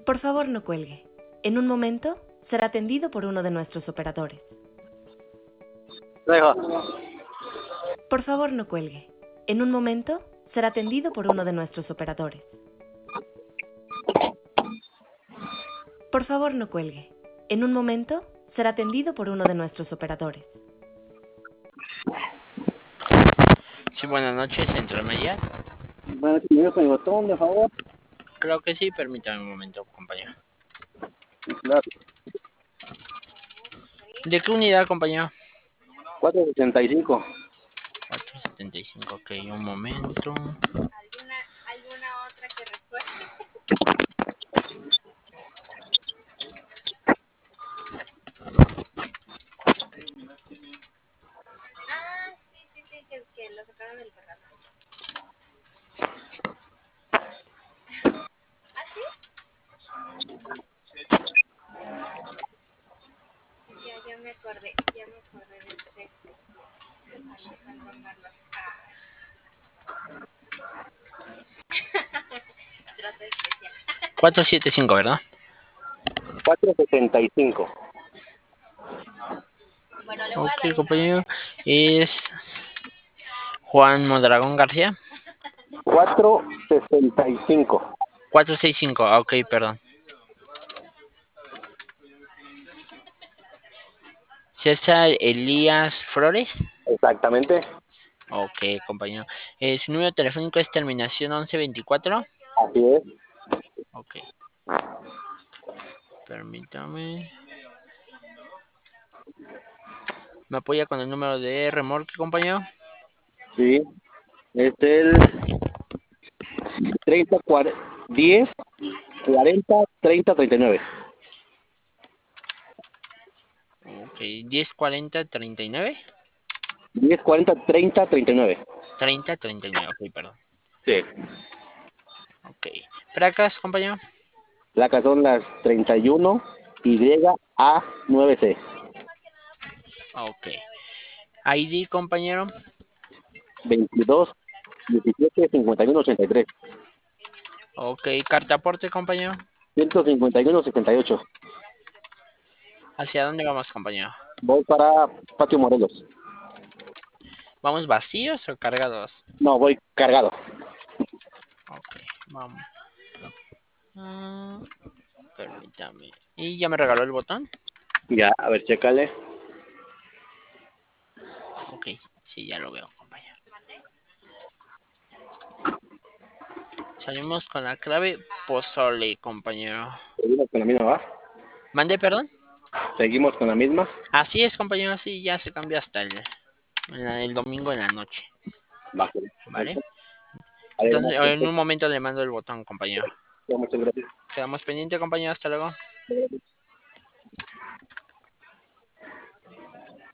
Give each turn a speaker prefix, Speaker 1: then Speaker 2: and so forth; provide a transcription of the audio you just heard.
Speaker 1: Por favor, no cuelgue. En un momento será atendido por uno de nuestros operadores. Por favor, no cuelgue. En un momento será atendido por uno de nuestros operadores. Por favor, no cuelgue. En un momento será atendido por uno de nuestros operadores.
Speaker 2: Sí, buenas noches, Central Media.
Speaker 3: Bueno, si me dio con el botón, de favor.
Speaker 2: Creo que sí, permítame un momento, compañero.
Speaker 3: Claro.
Speaker 2: ¿De qué unidad, compañero?
Speaker 3: 475.
Speaker 2: 475, ok, un momento.
Speaker 4: ¿Alguna otra que recuerde? Sí, que lo sacaron del cargador. ¿Ah, sí? Ya me acordé del texto. Alejandro Marlos. Trato especial.
Speaker 2: 475, ¿verdad?
Speaker 3: 475.
Speaker 4: Bueno, le voy a
Speaker 2: Ok,
Speaker 4: dar
Speaker 2: compañero. Es Juan Mondragón García.
Speaker 3: 465.
Speaker 2: 465, ok, perdón. César Elías Flores.
Speaker 3: Exactamente.
Speaker 2: Ok, compañero. Su número telefónico es terminación 1124.
Speaker 3: Así es.
Speaker 2: Ok. Permítame. ¿Me apoya con el número de remolque, compañero?
Speaker 3: Sí. Es el 30, 10, 40, 30, 39.
Speaker 2: Ok, 1040 39.
Speaker 3: 10, 40, 30, 39.
Speaker 2: 30 39, ok, perdón.
Speaker 3: Sí.
Speaker 2: Ok. ¿Placas, compañero?
Speaker 3: Placas son las 31 YA9C.
Speaker 2: Ok. ID, compañero.
Speaker 3: 22, 17, 51, 83.
Speaker 2: Ok. Cartaporte, compañero.
Speaker 3: 151, 78.
Speaker 2: ¿Hacia dónde vamos, compañero?
Speaker 3: Voy para Patio Morelos.
Speaker 2: ¿Vamos vacíos o cargados?
Speaker 3: No, voy cargado.
Speaker 2: Ok, vamos. Permítame. ¿Y ya me regaló el botón?
Speaker 3: Ya, a ver, chécale.
Speaker 2: Ok, sí, ya lo veo, compañero. Salimos con la clave pozole, compañero.
Speaker 3: Seguimos con la misma, ¿va?
Speaker 2: ¿Mande, perdón?
Speaker 3: Seguimos con la misma.
Speaker 2: Así es, compañero, sí, ya se cambia hasta el domingo en la noche,
Speaker 3: Va.
Speaker 2: ¿vale?
Speaker 3: Además,
Speaker 2: Entonces, en un momento le mando el botón, compañero.
Speaker 3: muchas gracias.
Speaker 2: Quedamos pendientes, compañero, hasta luego.